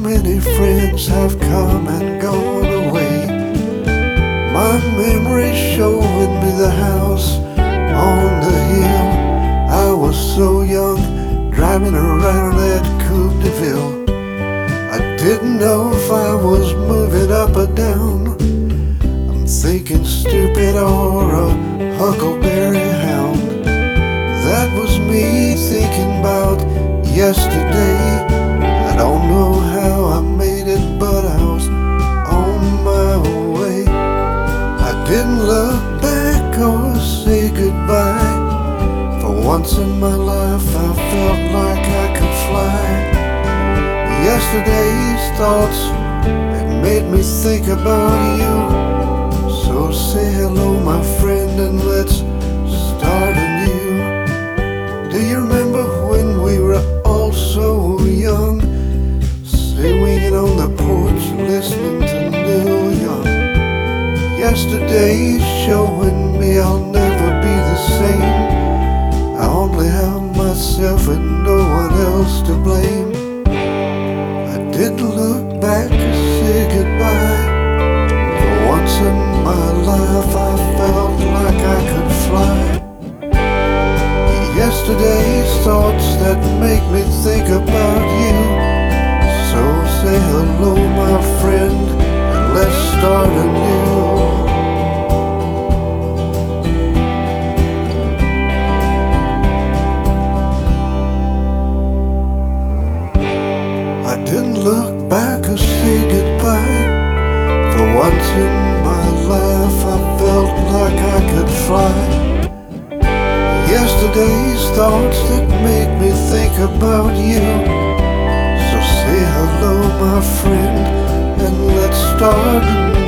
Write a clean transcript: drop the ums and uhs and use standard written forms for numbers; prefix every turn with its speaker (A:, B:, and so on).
A: many friends have come and gone away. My memories showing me the house on the hill. I was so young, driving around that Coupe de Ville. I didn't know if I was moving up or down. I'm thinking stupid or a huckleberry hound. That was me thinking about yesterday. I don't know how I made it, but I was on my way. I didn't look back or say goodbye. For once in my life I felt like I could fly. Yesterday's thoughts had made me think about you. So say hello my friend and let's start anew. Do you remember when we were all so young, swinging on the porch listening to Neil Young? Yesterday's showing me I'll never be the same. I only have myself and no one else to blame. I didn't look back to say goodbye. For once in my life I felt like I could fly. Yesterday's thoughts that make me think about you. So say hello my friend and let's start anew. I didn't look back or say goodbye. For once in my life I felt like I could fly. Yesterday's thoughts that make me think about you. So say hello my friend and let's start anew.